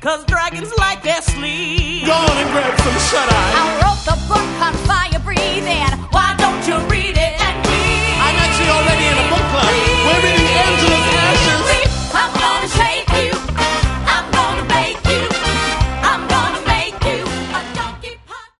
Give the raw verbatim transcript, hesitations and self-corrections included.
cause dragons like their sleep. Go on and grab some shut-eye.